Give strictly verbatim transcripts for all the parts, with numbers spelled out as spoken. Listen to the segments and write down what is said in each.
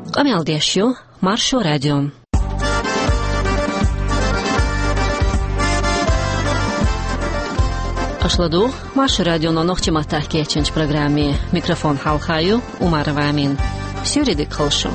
Амелдешью, Маршо радио. Ашладу, Маршо радио на ногти матахки ченч программе. Микрофон Халхаю, Умарова Амин. Все ряды колшу.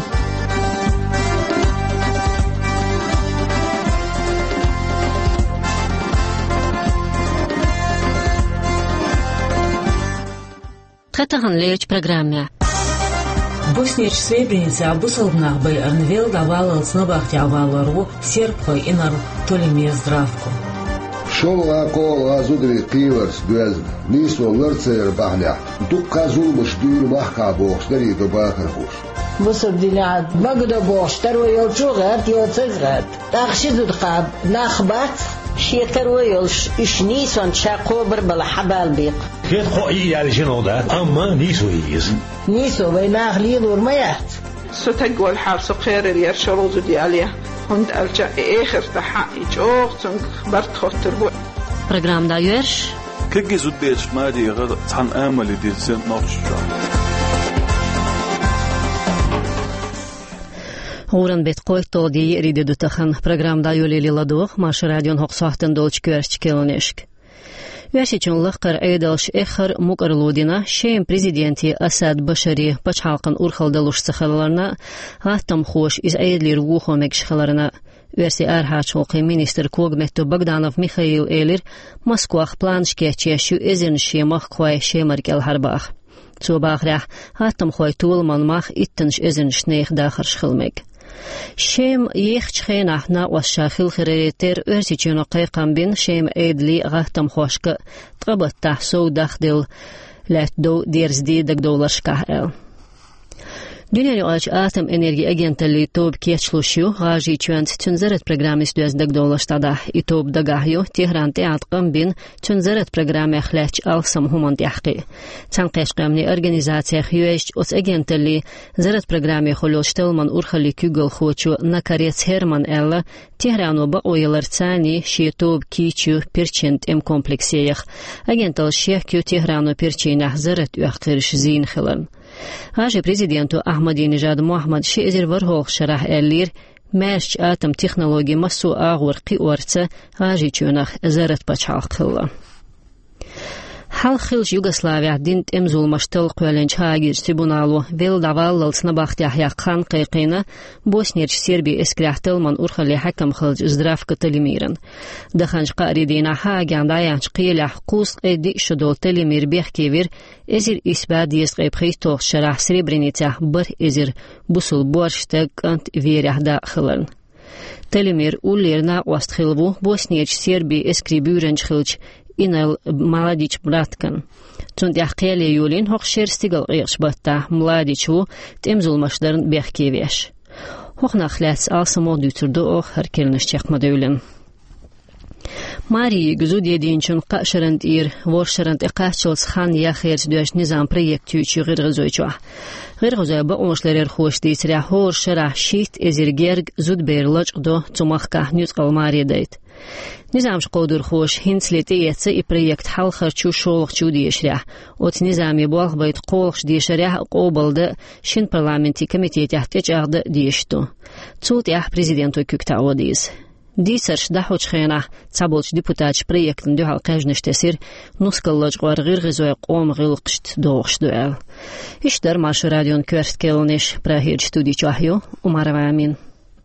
Тхатахан леч программе. Боснич Сребреница обусолбнах бы арнвел давала снобахти авалару серпхой и нар толиме здравку. Шол акол азудри киварс дуэз нисо ларцер бахня. Дук казул мшдур махка бохш дари до бахархуш. Бусабдилят багда бохш второй елчугат елцегат. Тахшидут хаб нахбат شيكر إيش نيسون شاقوبر بلا حبال بيق كيف خوي على شنو ده أما نيسو يز نيسو بيناخ ليل ورميات ستقول الحاب سقير اللي يرشروزو دي عليها هند أرجع آخر تحقي جوغ تنك برد خطر بو برنامج دايرش كيجي زوديش مادي غد عن آمل دي زين نوش Уран бет който ди риде дутахан программда юлили ладух маш радион хоксахтен долч көрч келнешк. Вяшичун лахкар эйдалш эхар мукарлудина шейм президенти Асад Башари пачхалкан урхалдалуш сахаларна гаттам хош из эйдлир вухомек шхаларна верси архач окы министр Когметто Богданов Михаил Элир Москвах планшке чешу эзен шемах квай шемаркел харбах. Цубахрах гаттам хой тулман мах иттенш эзен шнех дахар шхылмек. شيم يخشخينا احنا والشاخل خريتر ارسيچونو قيقام بين شيم ايدلي غاhtم خوشك تقبط تحسو داخدل لاتدو ديرزدي دك دولار شكاهل Dünyayı aç atom enerji agentliği tob keçluşu gaji çönt tünzeret programı düz dek dolaştada itob dagahyo Tehran teatqam bin tünzeret programı xlaç alsam human tahqi tanqashqamni organizatsiya xiyech os agentliği zeret programı xolostelman urxali kügel xochu nakarets Herman ella Tehran ba oylar tsani shitob kichu percent em kompleksiyah agentl shekü Tehran perchinah zeret uaqirish zin khilan Аж президенту Ахмадинежад Мухаммад Шезер Вархох Шарах Эллир Мерч атом технологии массу агур қиуарца ажи чунах зарат пачхал қылла. Хал хилж Югославия динт эмзул маштал қуаленч хагир трибуналу вел даваллал снабахтях яқхан қиқина Боснерч Сербия эскряхтелман урхали хакам хилж здравка талимиран. Даханч қаридина хаган даянч қийлях қус эди шудол талимир бехкевир Эзир испад есть қайпхитох шарах Сребреница бір эзир бусул борштаг ант веряхда хилан. Талимир уллерна остхилву Боснерч Сербия эскрибюренч хилж Инал Младич Браткан. Цунд яхкеле юлин хох шерстигал гышбатта Младичу темзул машларын бехкевеш. Хох нахлац алсамо дютурду ох харкелнеш чакмадулин. Марии гзуд единчун қашаранд ир воршаранд иқачылс хан яхерс дуаш низам проект ючи гыргызойчу. Гыргызой ба ошлерер хош дейсря хор шарах шит эзиргерг зуд берлоч до цумахка нюц қалмари дейт. نظام شقودر خوش هنسلتي يتس اي проект حل خرچو شولخ چو ديشريا اوت نظامي بولخ بيت قولخ ديشريا قوبلد شين парламенти комитет яхтеч агды дишто цут ях президенту күктаодиз дисерш дахоч хена цаболч депутат проектин дөхал кажныштесир нускаллаж гваргыр гызой qom гылкшт доохшдуэл иштер маш радион көрсткелнеш прахир студий чахю Умарова Амин.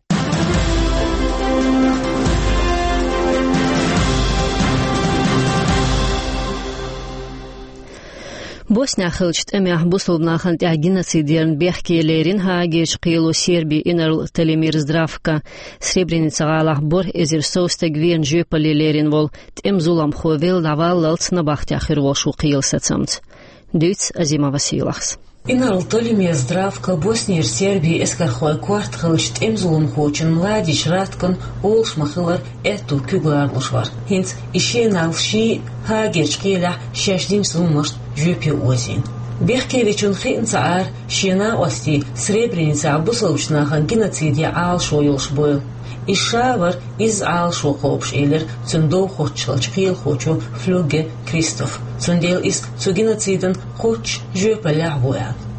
Босния хылчт эмях буслубнахан тя геноцидерн бехкелерин хагеш қилу Серби инарл талимир здравка Сребреница галах бор эзир соустаг вен жөпалелерин вол тем зулам ховел даваллалц на бахтя хирвошу қилсацамц. Дюц Азима Василахс. Инарл талимир здравка Босния Сербия эскархой кварт хылчт эмзулун хочен Младич Раткан олш махылар эту күгларлушвар. Хинц ишенал ши хагеш қилах шашдим сумашт жөпе озин. Бехкевичун хинцаар шена ости Сребреница абусовчнахан геноцидия аал шойылш бойл. Ишавар из аал шохопш элер цундоу хоччылч қил хочу флюге Кристоф. Цундел из цу геноциден хоч жөпелях боян.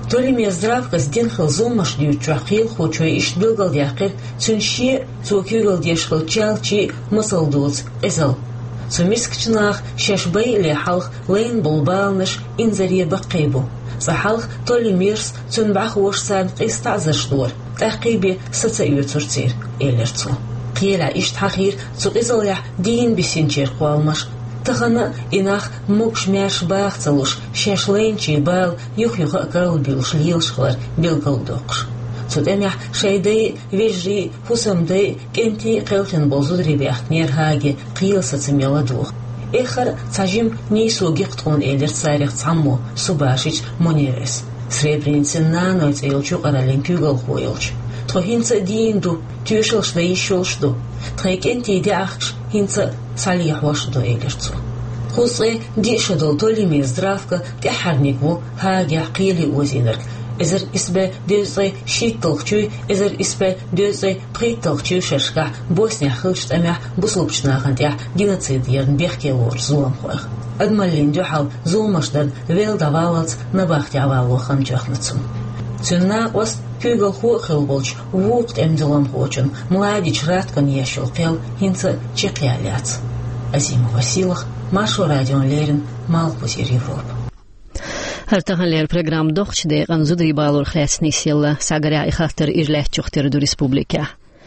Толи мездравка с ден хилзул машдю чуахил хочуй иш билгал дяхир цунши цукюгал дешхил чалчи масалдуц эзал. Сумискчнах шашбай лехалх лейн булбалныш инзария бақибу. Сахалх толи мирс цунбах ворсан қистазашлур. Тахиби сацаюцурцир элерцу. قيل إشت حخير تقيزل يح دين بسنجر قوالمش تخنا إناخ موكش ماش باخ تلوش شاشلين بال يخ يخ أكرل بيلش ليلش خلر بيلقل دوقش تدام يح شايدي ويجري فسم دي كنتي قيلتن بوزودري بيحتنير هاجي قيل ستميلا دوخ إخر تاجم نيسو جيقتون إلير تساريخ تعمو سباشيش مونيرس سريبرينسن نانويت إلچو قرالين كيوغل خويلش تخو هنسا ديندو تيوشلش دا يشولشدو تخيك انتي دي اخش هنسا صاليح واشدو ايلرتو خوصي دي شدو تولي ميزدرافكا دي حرنيكو هاگي قيلي وزينرك ازر اسبه دوزي شيتلخچوي ازر اسبه دوزي قيتلخچوي شرشكا بوسنيا خلشت اميح بوصلبشناخن ديح جينوцид يرن بيخكي ور زولم خوخ ادمالين دوحال زولمشدن ويل давалац на бахти авалохан жахнацун цунна ос Кюгл хуахил болч, вуqt эмдилам хочен, младич раткан яшил пел, хинца чекляляц. Азимова силах, Машу радион Лерин, Малпузир Европа. Hartahanlar program doqchde qanzudri balur khlasni silla sagarya ikhatir irlachchuqtir du respublika.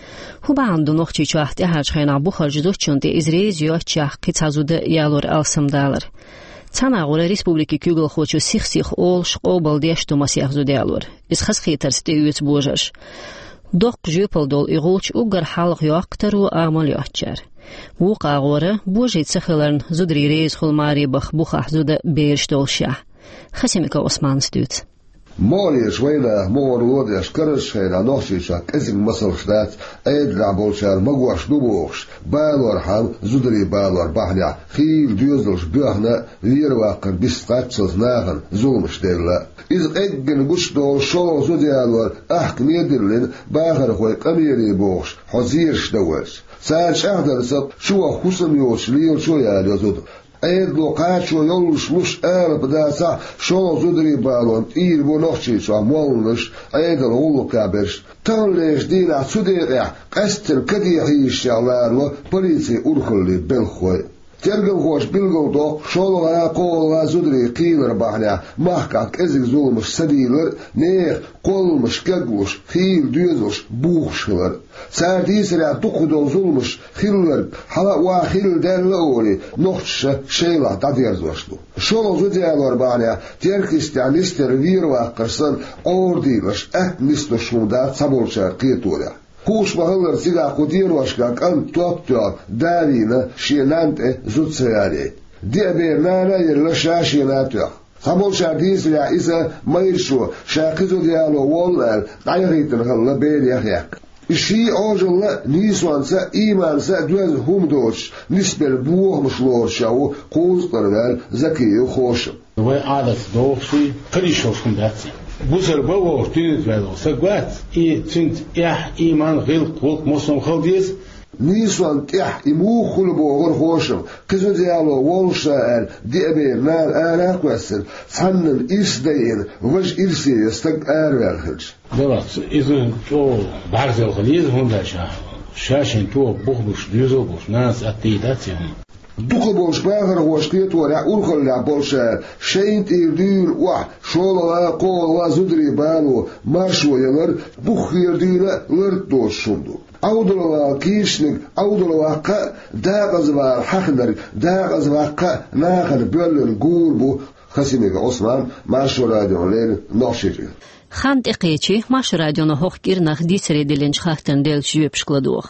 Hubandu noqchi chahti hajkhana bu kharjdo chunti izrezio chah qitsazuda yalur alsamdalar. Цана гора республики Кюгл хочу сих-сих ол шкобал дешто масях зудялур. Из хасхитер стеюц божаш. Док жупалдол игулч угар халq yoqtaru amaliyatchar. Wuqa gora bojit sakhilern zudri reis khulmari bakh bukha zuda beershtolsha. Khasimika Osman stut. مالي شوينا مور وضع شكرش هيدا نوشي شاك ازم مصر شدات ايد لعبولشار مقواش نبوخش بالور حال زدري بالور بحنع خيل ديوزلش بيهنا لير واقر بيستاتشز ناغن زولمش ديلا إذ اجن قشتو شو زديالور احك ميدرلين باخر خوي قميري بوخش حزير شدوش سالش احدر سب شو خسم يوش ليل شو يالي زد ايد لو قاشو يولش مش قارب داسع شو زدري بالون اير بو نوشي شو مولش ايد الغولو كابرش توليش ديلا سوديريح قستر كديحيش يالارلو بوليسي ارخلي بالخوي ترجم خوش بلغو دو شولو غا قول زدري قيلر بحنا محكاك ازيك زولمش سديلر نيخ قولمش كقوش خيل ديوزوش بوخشلر سارديس رع تقدو زولمش خيلر حلا واخيل دلوري نوخش شيلا تديرزوشلو شولو زديالور بحنا تركستانيستر وير واقرسن اورديلش اه نستو شمودات سابولشار قيتوريا Kuš mahler siga kudirvaška kan topto davina šinante zucejari. Diaber nana yerla šašinato. Hamol šadis ya isa mayrshu shaqizu dialo wallal dayritin halla beriyak. İşi oğuzla nisvansa imansa düz humdoş nisbel buğmuşlar şavu kozlarlar zakiye hoşum. Ve adet doğuşu kırışoşkum datsi. Bu serba ortaya verdi. Sagvat i tint yah iman gil qult muslim khaldis nisvan yah imu khulbo hoşum. Kızı dialo wolşal diaber nar ara qasır. Sanın isdeyin vej irsi istak arverhij. Devat izin to barzel khaliz hunda şah. Şaşın to buğbuş düzobuş nas atidatsiyum. Duke boş bağır hoşkiyet var ya urkalla bolşar şeyint irdir wa şola qola zudri balu marşoyalar bu xiyerdine lert doşundu awdulwa kişnik awdulwa qa dağız var haqdar dağız vaqa naqal bölün gurbu Xasimega Osman marşo radyolar noşiri Xant iqichi marşo radyonu hoqgir naqdi sredilin xaqtan del jüpşkladuq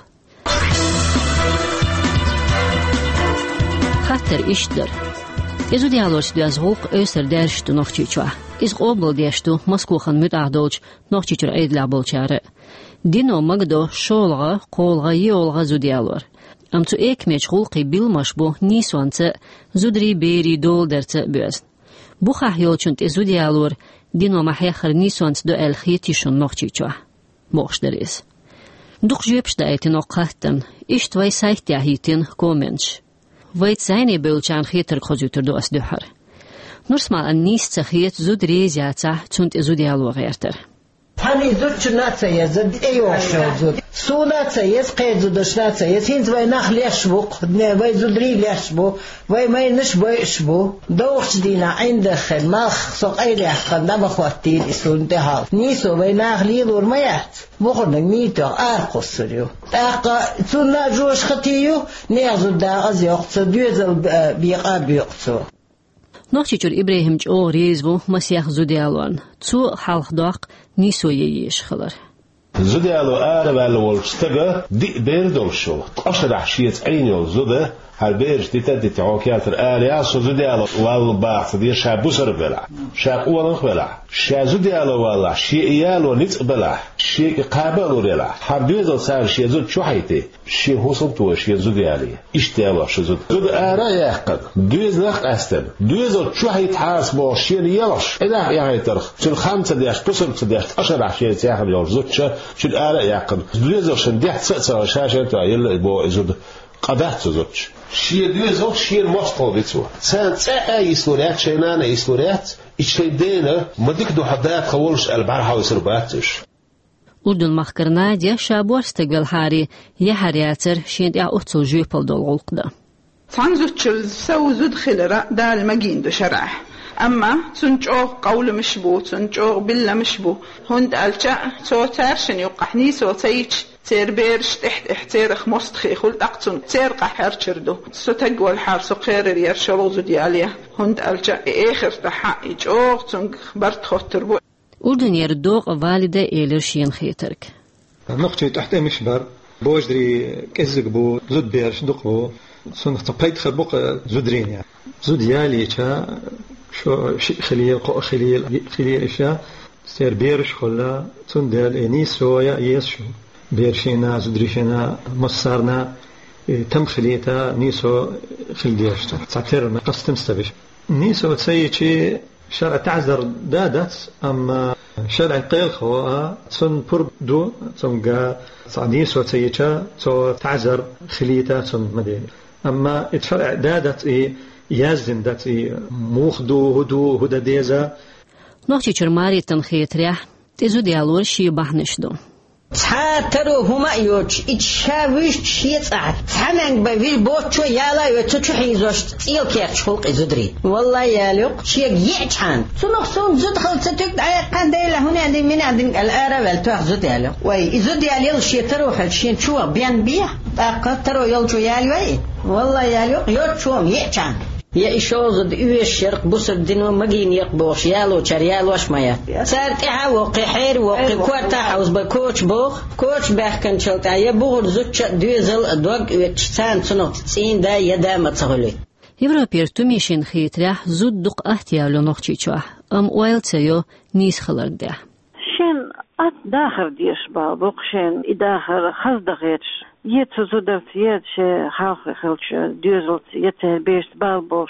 Hatter iştir. İzu dialog düzgük öster derştu noxçiçwa. İz qobl derştu Moskvaxan mütağdolç noxçiçur eydla bolçarı. Dino magdo şolğa qolğa yolğa zu dialog. Amtu ekmeç xulqi bilmaş bu nisvanca zudri beri dolderca büz. Bu xahyolçunt izu dialog dino mahyaxır nisvanc do el xitişun noxçiçwa. Moxderiz. Duq jüpşda etin oqattan. İşt vay saytya hitin komenç. Vayt zayne bölçan xeter xozutur do asduhar. نرسمع النيس تخيط زود ريزياتا تونت زود يالو غيرتر هني زود شنات يزد أيوة شو زود سونات يز قيد زود شنات يز هين زوي نخل يشبق نه وي زود ريل يشبو وي ما ينشبو يشبو دوخش دينا عند خل ما سوق أي لحق نبى خواتين يسون تهال نيسو وي نخل يدور ما يات بخورنا ميتو أرقص سريو أق سونا جوش ختيو نيزود دا أزيوق تدويزل بيقا بيقصو نوخشيچور إبراهيم جو ريزو مسيح زوديالون تو حلق داق نيسو ييش خلر زوديالو آره والولشتغا دي بيردولشو أشرح شيت عينيو زوده هر بيرش دي تدي تعوكيات الآلية سو زوديالو والباعث دي شابو سر بلع شاب أولنخ بلع شا زوديالو والله شي إيالو نت بلع شي قابلو رلع هر دوزل سار شي زود شو حيتي شي حصلتو شي زوديالي اشتيالو شو زود زود آره يحقد دوزلخ أستن دوزل شو حيت حاس بو شي يلش إذا يعني ترخ شو الخامسة ديش بصر تديش أشرح شي تياخد يور زود شو شو الآره يحقد دوزل شنديح تسأسر شاشة يلا بو زود قدرت زوج شيء دوي زوج شيء مستقل بيتوا سان تأي إسلوريات شينانا إسلوريات إيش دينا ما ديك دو حدات خولش البارحة ويسرباتش أردن مخكرنا دي شابور استقبل هاري يحرياتر شين يا أتصل جيبل دول غلقدا تنزوتشل سو زود خلرا دال مجين دو شرح أما تنجو قول مشبو تنجو بلا مشبو هند ألجا تو تارشن يقحني سو تيج تير بيرش تحت احتيرخ مستخي خل تقتن تير قحر شردو ستق والحار سقير يرشلوز دياليا هند ألجا آخر تحقق جوغ تنج برد خطر بو أردن يردوغ والدة إيلرشين خيترك نقطة تحت مشبر بوجدري كزق بو زود بيرش دقبو سنخ تبيت خبق زودرين يعني زود يالي شا شو خليل قو خليل خليل إشا سير بيرش خلا تندل إني سويا يسشو بيرشينا زدريشنا مصارنا تم خليتا نيسو خلديشتا تعتر ما قصتم استبش نيسو تسيشي شرع تعذر دادت أما شرع قيل خواها تن بردو تنقى نيسو تسيشا تو تعذر خليتا تن مدين أما اتفرع دادت إيه يازن دات إيه موخدو هدو هدا ديزا نوخشي چرماري تنخيط ريح تيزو ديالور شي بحنشدو ترو هما يوش إتشاويش شيطعت تحنن بفيل بوتشو يالا يوتشو حيزوش تيل كيرش خلق إزودري والله يالوق شيك يعجحان سنوخ سون زود خلصتك عيقان دايلا هنا دي من عندن الآرة والتوح زود يالو وي إزود ياليل شي ترو خلشين شو بيان بيح تاقا ترو يلجو يالوي والله يالوق يوتشوهم يعجحان يا إشوز ديوش شرق بصر دينو مجين يقبوش يالو شريالوش مايا صارت إعاوقي حير وقي كوارتا حوز بكوش بوخ كوش باخ كنشلتا يبوغر زوتش دوزل دوغ ويتشتان سنوك تسين دا يدا متصغلي Европер тумишин хитря зуд дук ахтиялу нохчичуа ам уайлцею нис хлардя شين أت داخل ديش بابوق شين إداخل خزدغيتش يتو زودرت يتش خالق خلش ديوزلت يته بيشت بالبوش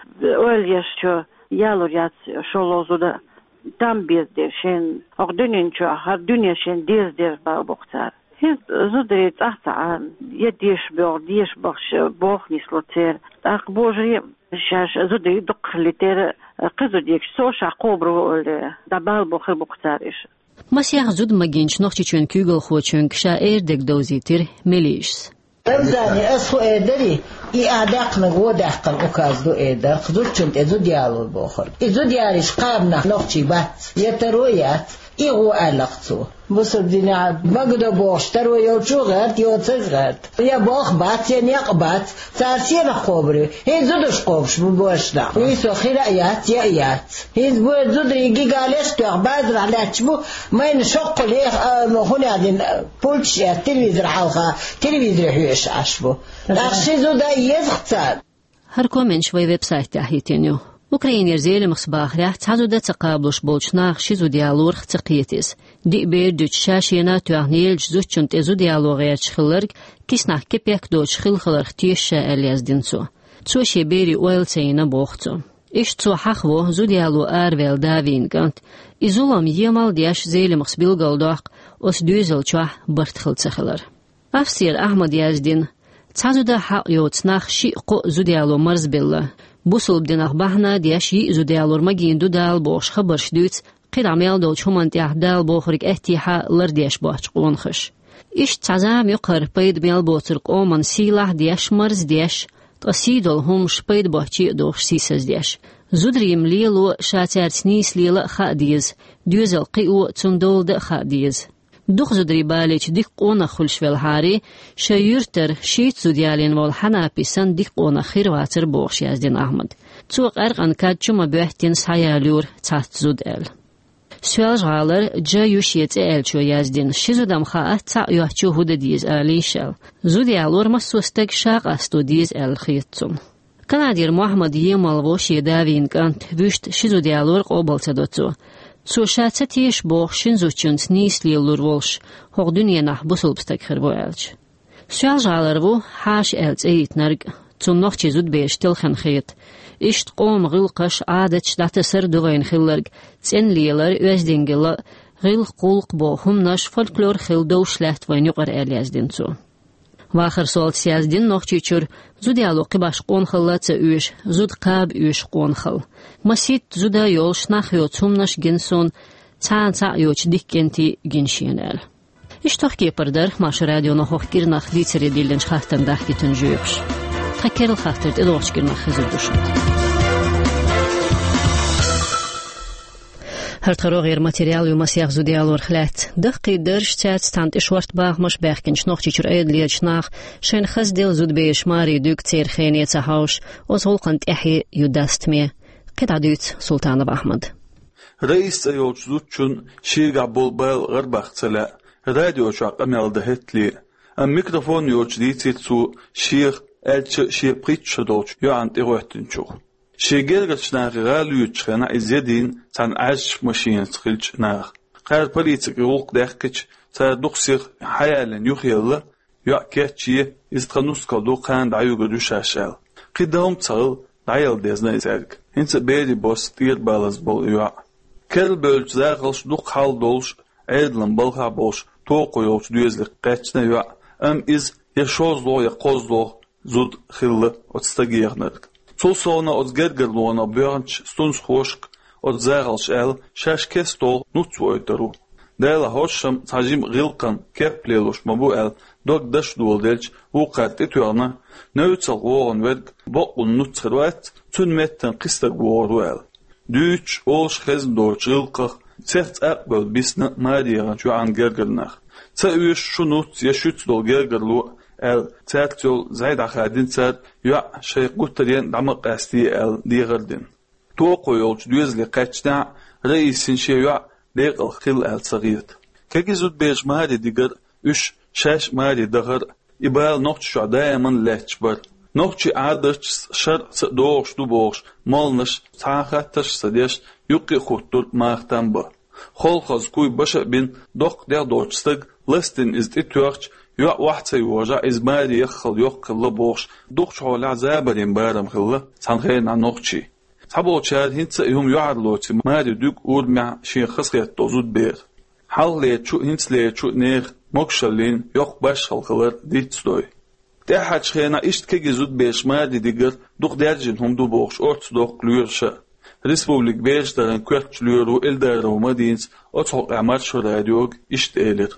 أوليشتو يالور يات شولو زودا دام بيزدير شين أق دنينشو هر دنيا شين ديزدير بالبوقتار هيت زودريت أحتعان يديش بيور ديش بخش بوخ نسلوتير أق بوجري شاش زودري دق لتير قزو ديك سوش عقوبرو دبال بوخ البوقتاريش مسيح زود مجينش نخشي چون كيغل خوچون كشا ايردك دوزيتر مليش أمزاني أسخو إيدري إي أعداق نغو داقن أكاز دو إيدر خدود چونت إزو ديالو البوخر إزو دياليش قابنا نخشي بات يترويات إيغو ألقتو بصر دينا بقدو بوش ترو يوچو غرد يوتز غرد يا بوخ بات يا نيق بات سارسينا خوبري هين زودش قوبش ببوشنا ويسو خيرأيات يا إيات هين بوه زود يجي قالش توغ بازر على تشبو ما ينشق ليه هنا دين بولش تلفزيون حلقة تلفزيون حيوش عشبو أخشي زودا يزغتان هركو من شوي ويب سايت تحيتينيو أوكرانيا زيل مخصباخ ريح تعزودة تقابلش بولشناخ شيزو ديالور ختقيتيس دي بير دوش شاشينا توغنيل جزوش چنت ازو ديالو غير شخلرق كيسناخ كيبيك دوش خل خلرق تيش شاالياز دينسو تسو شبيري اويل تينا بوختو إش تسو حخوه زو ديالو آرويل داوين قانت إزولام يمال دياش زيل مخصبيل قلدوح أس دوزل چوح برت خلت خلر أفسير أحمد يازدين تعزودة حق يوتناخ شيقو زو ديالو مرز بالله بوصل بدنا بحنا دياش يئزو ديالور مجين دو دال بوش خبر شدوت قيد عميل دولش همان تيح دال بوخرق احتيحا لردياش بوش قونخش إش تعزام يقر بيد ميل بوترق اومن سيلاح دياش مرز دياش تأسيدول هم شبيد بوحتي دوش سيسز دياش زودريم ليلو شاتر سنيس ليلا خاديز دوزل قيو تندول د خاديز دوخ زودري باليش ديك قونا خلش والهاري شيرتر شيت زوديالين والحنا بيسن ديك قونا خير واتر بوخش يازدين أحمد توق أرغن كاتشوما بوحتين سحيالور تحت زودال سوال غالر جا يوشيت ال شو يازدين شيزودام خاء تا يوحچو هود ديز آليشل زوديالور مسوستك شاق استو ديز ال خيتون كنادير محمد يمال وشي داوين كانت بوشت شيزو ديالور قوبل تدوتو سو شاتتيش بوخ شنزو چنس نيس ليلور ولش هوق دنيا نح بوصل بستكخر بو الج سوال غالر بو حاش الز ايت نرگ تون نوخ چيزود بيش تلخن خيط إشت قوم غلقش عادت شدات سر دوغين خلرگ تين ليلر وزدينجل غلق قولق بوهم نش فولكلور خل دوش لحت وين يقر اليازدين تو واخر سوال سيازدين نوخ چيچور زود يالو قباش قون خلات اوش زود قاب اوش قون خل مسيت زودا يولش نخيو تمنش جنسون تان تا يوچ ديكنتي جنشينال إشتوخ كيبردر ماش راديو نخوخ كيرناخ ديتسري ديلنش خاختن داخي تنجويقش تكير الخاطر إدوش كيرناخ خزر دوشن هر ترو غير ماتيريال ومسيح زوديالور خلات دقي درش تات ستانت إشورت باغ مش باغكنش نوخ تيشور ايد ليش ناخ شين خز ديل زود بيش ماري دوك تير خيني تهاوش وزول قنت احي يداست مي قد عدوت سلطان بأحمد رئيس ايوش زودشون شيغا بولبال غرباخ تلا راديو شاق امال دهتلي ام ميكروفون يوش ديتسو شيخ الچ شي بريتش دوش يو انت روحتنشو شيغيرغش ناغ غاليوچ خنا ازيدين تان عاش ماشين تخلج ناغ قال بوليتيك يوق داخكش تا دوخسير حيالن يخيل يا كاتشي استخنوس كدو قاند عيوغ دوشاشال قدام تصل دايل ديزنا ازارك انت بيدي بوس تير بالاز بول يا كل بولج زاغلش دوق حال دولش عيدلن بلغا بولش توقو يوش دوزلك قاتشنا يا ام از يشوزلو يقوزلو زود خيل отстагиернерк Сол соона от гергерлуана бьорнч стунс хошк от зайгалш эл шашке стол нуцвойтеру. Дайла хошшам цажим гилкан кеплелуш мабу эл дог даш дуолдельч уқат этуарна нөйцал уорн верг бокун нуцхервайт цун меттен қистаг уору эл. Дүйч олш хезн дойч гилқах цехт ақбел бисна мариеран чуан гергернах. Ца үйш шунуц яшуц дол гергерлу ال تاكتول زايد أخادين تاد يع شيء قطرين دمق أستي ال ديغردين توقو يولش دوز لقاتنا رئيس شيء يع ليق الخل ال صغير كجزود بيج ماري ديغر إش شاش ماري دغر إبال نقطش شو دائما لاتشبر نقطش عادش شر دوغش دوبوغش مالنش تاخاتش سديش يقي خطور ماختن بر خلخز كوي بشا بين دوق دير دوغستغ لستن إزد إتوارش يا واحد سيوجا إزماري يخل يخل بوش دوخش حول عزابرين بارم خلا سانخين عن نقشي سبوا شاد هنت يوم يعرلوت ماري دوك أول مع شيء خسرت توزود بير حال ليه شو هنت ليه شو نير مكشلين يخ باش خلخلر ديت ستوي تحت شخينا إشت كي زود بيش ماري ديجر دوخ دارجين هم دو بوش أرت دوخ ليرشة ريسبوبليك بيش دارن كويت ليرو إلدارو مدينس أتحق عمار شو راديوك إشت إيلر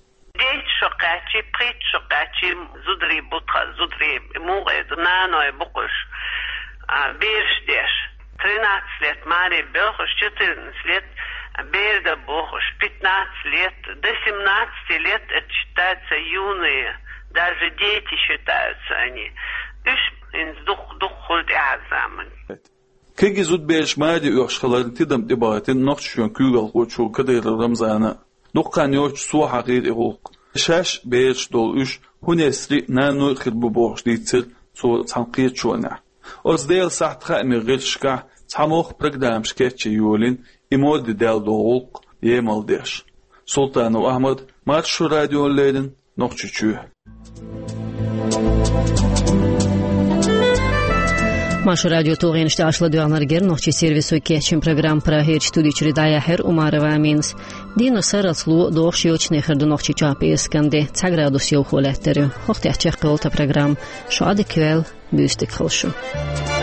شقاتي بريت شقاتي زدري بطخ زدري موغد نانو بقش بيرش ديش ترينات سليت ماري بوخش چترن سليت بيرد بوخش пятнадцать سليت دسمنات سليت считаются юные даже дети считаются они үш инс дух дух хулд азамын كي زود بيش ماري يوش خلال تدم تبارتين نقشون كيغل قوشو كدير رمزانا دقان يوش سو حقير إغوق شاش بيش دول إش هنسري نانو خربو بوش ديتر سو تنقيت شونا أزديل ساعت خامي غيرشكا تحموخ برقدام شكاتش يولين إمود دال دولق يمال ديش سلطان وأحمد مارشو راديو الليلن نقشوشوه Машу радио тугин шташла дуанаргер нохчи сервису кечин программ про хер студии чридая хер умарова минс дину сараслу дохшиочне херду нохчи чапи исканде цаградус ел холеттеру хохтя чехколта программ шады квел бюстик холшу